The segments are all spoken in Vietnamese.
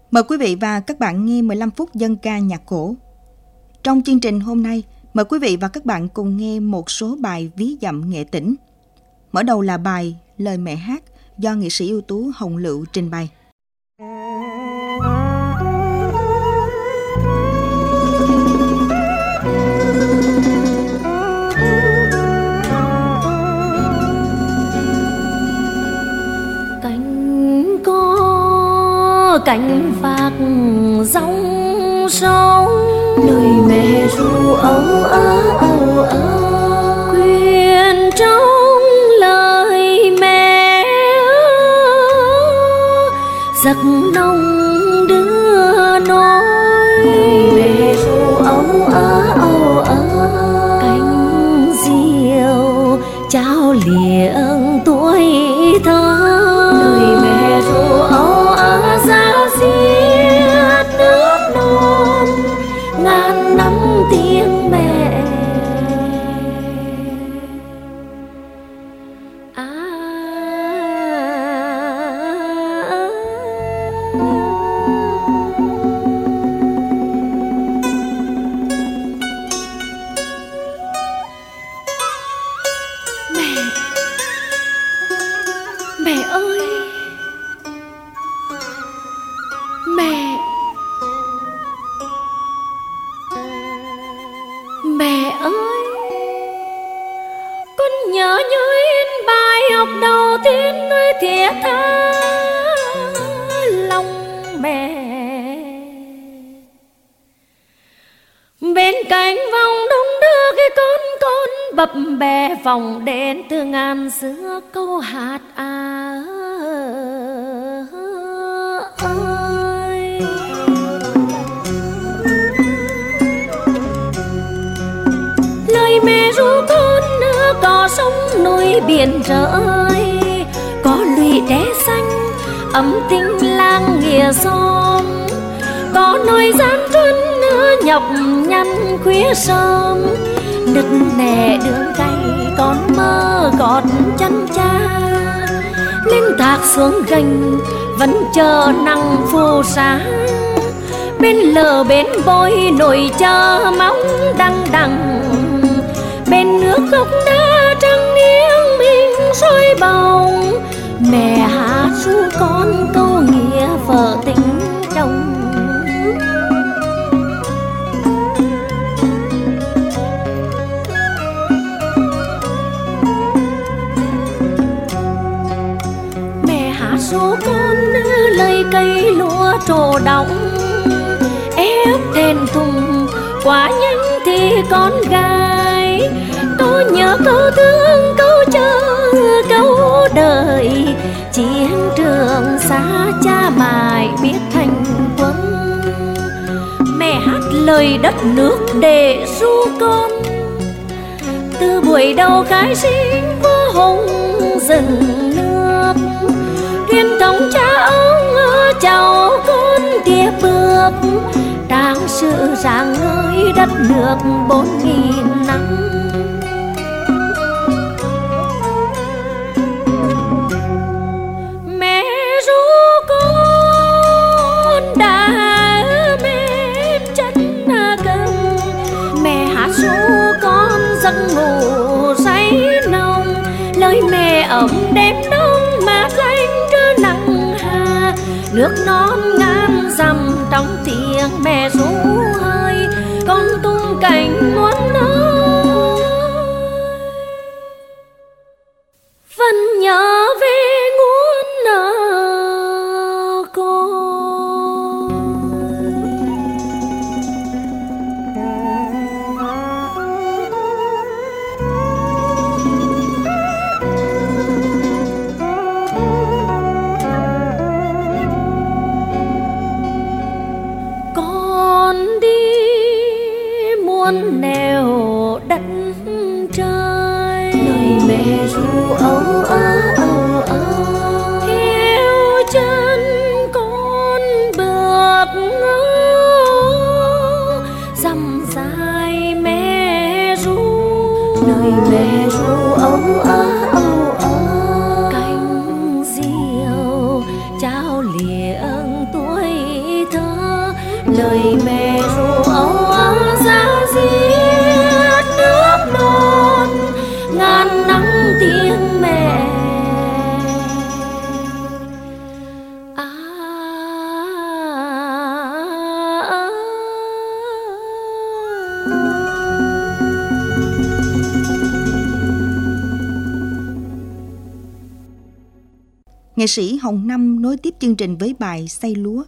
Mời quý vị và các bạn nghe 15 phút dân ca nhạc cổ. Trong chương trình hôm nay, mời quý vị và các bạn cùng nghe một số bài ví dặm nghệ tĩnh. Mở đầu là bài Lời mẹ hát do nghệ sĩ ưu tú Hồng Lựu trình bày. Cánh phạc dòng sông, lời mẹ ru âu ơ quyên trong lời mẹ giấc nồng đưa nói. Lời mẹ ru âu ơ cánh diều trao liệng tuổi thơ. Lời mẹ ru âu giá xiết nước non ngàn năm tiếng mẹ. Mẹ ơi, Mẹ ơi, con nhớ như in bài học đầu tiên nơi thiết tha lòng mẹ. Bên cạnh vòng đông đưa cái con bập bẹ vòng đến từ ngàn xưa câu hát ơi. Lời mẹ ru con có sông núi biển rơi, có lụy tre xanh ấm tình làng nghĩa xóm, có nồi gian truân nhọc nhằn khuya sớm. Nứt nẻ đường cày con mơ gót chân cha, lên thác xuống gành vẫn chờ nắng phù sa. Bên lờ bên bôi nồi chờ mong đằng đằng, bên nước gốc đá trăng nghiêng mình soi bồng. Mẹ hát ru con câu nghĩa vợ tình chồng. Mẹ hát ru con lời cây lúa trổ đóng, ép thèn thùng quá nhanh thì con gái. Câu nhớ câu thương câu chờ câu đợi, chiến trường xa cha mãi biết thành quân. Mẹ hát lời đất nước để ru con, từ buổi đầu khai sinh vua hùng rừng nước. Truyền thống cha ông cháu con tiếp bước, trang sự rạng ngời đất nước 4000 năm. Mẹ ru con đã mềm chân cưng, mẹ hát ru con giấc ngủ say nồng. Lời mẹ ấm đêm đông mát lạnh trưa nắng hà, nước non ngàn dặm trong tiếng mẹ ru hơi. Con tung cánh muôn nơi vẫn nhớ về nguồn cội. Con đi muôn nẻo đất trời, lời mẹ ru âu theo chân con bước dặm dài mẹ ru. Lời mẹ ru âu cánh diều trao liệng tuổi lời mẹ ru áo giá diết nước non ngàn nắng tiếng mẹ. Nghệ sĩ Hồng Năm nối tiếp chương trình với bài Xây lúa.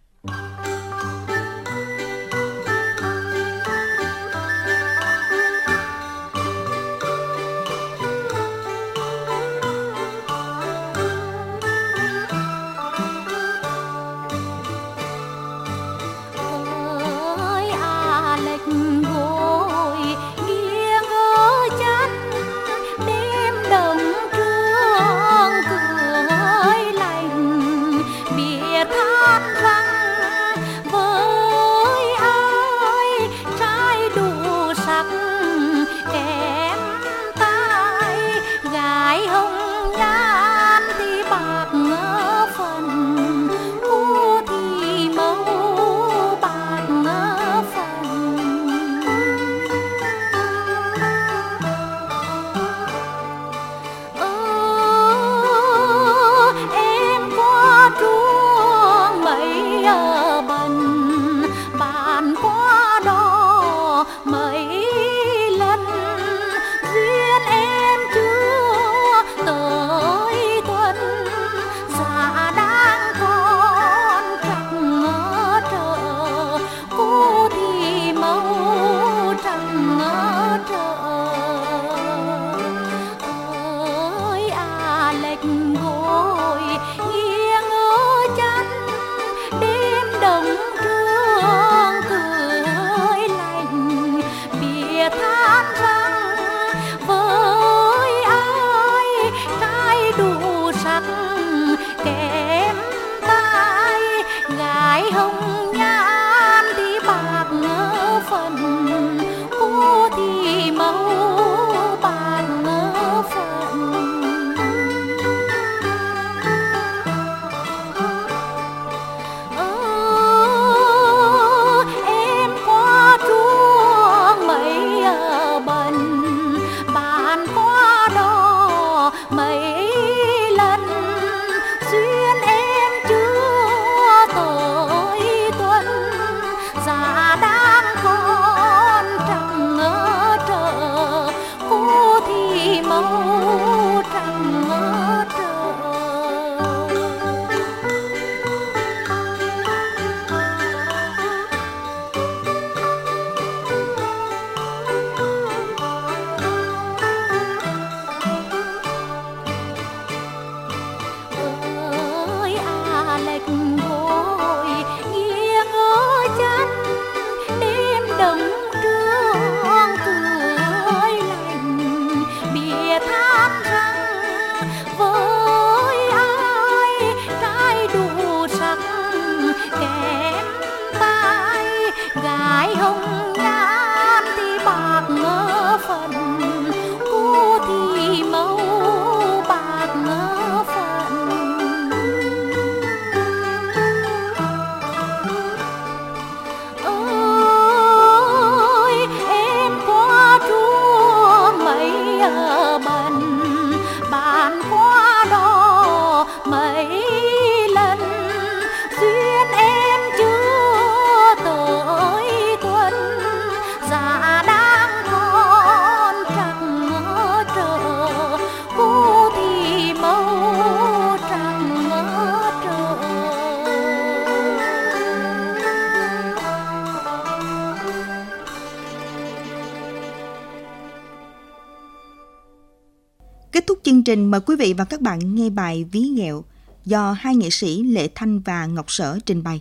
Kết thúc chương trình, mời quý vị và các bạn nghe bài Ví Ghẹo do hai nghệ sĩ Lệ Thanh và Ngọc Sở trình bày.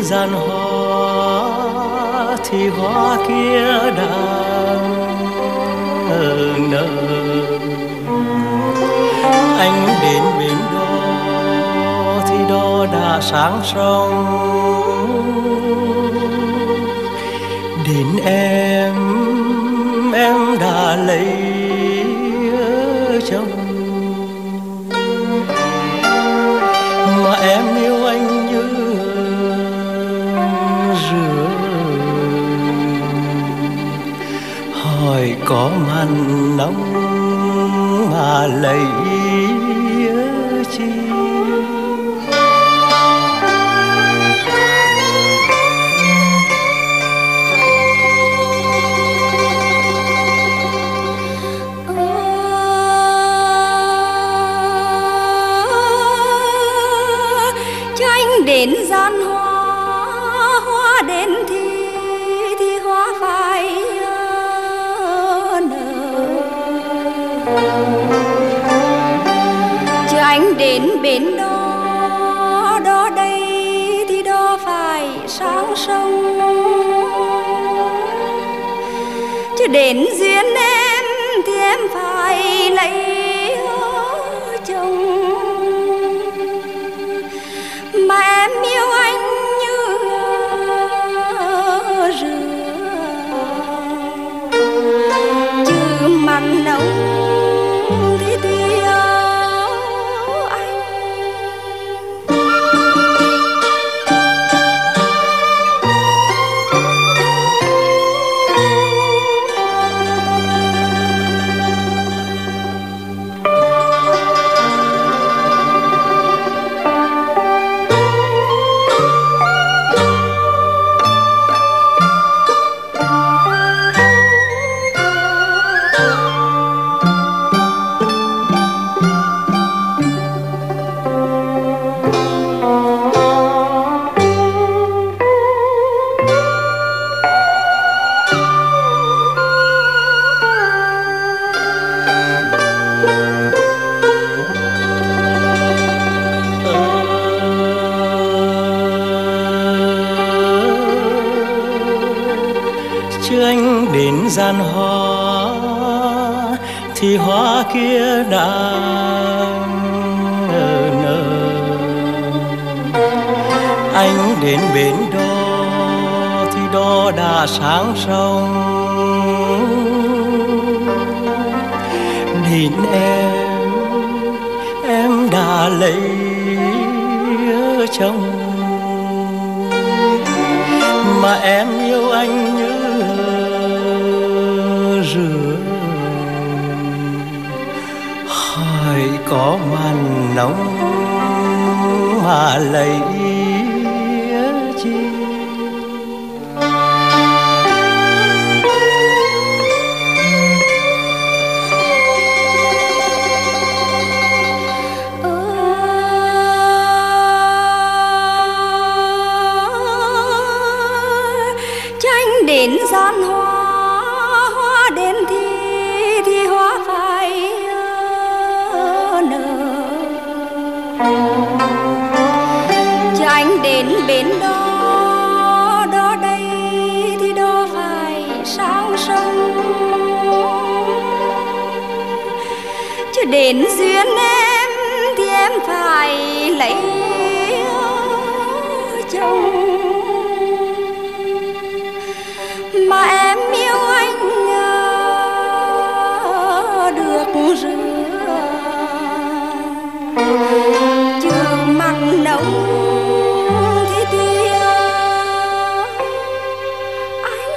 gian hoa thì hoa kia đang nở. Anh đến bên đó thì đó đã sáng sông. Đến em đã lấy chồng. Mà em yêu anh như rửa. Hỏi có màn nóng mà lấy chi. Đến gian hoa, hoa đến thì hoa phải nở. Chờ anh đến bên đó, đó đây thì đó phải sang sông. Chứ đến duyên em thì em phải lấy chồng. Mà em yêu anh như rửa. Chứ mặn nồng thì yêu anh. Chứ anh đến gian hoa thì hoa kia đang nở. Anh đến bên đó thì đó đã sáng sông. Đến em đã lấy chồng. Mà em yêu anh như rửa. Hỏi có màn nóng mà lấy chi. Đến gian hoa, hoa đến thì hoa phải nở. Cho anh đến bên đó, đó đây thì đó phải sang sông. Chứ đến duyên em thì em phải lấy chồng. Mà em yêu anh được rửa. Chứ mặn nồng thì yêu anh.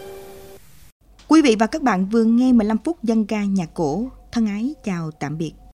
Quý vị và các bạn vừa nghe 15 phút dân ca nhạc cổ. Thân ái chào tạm biệt.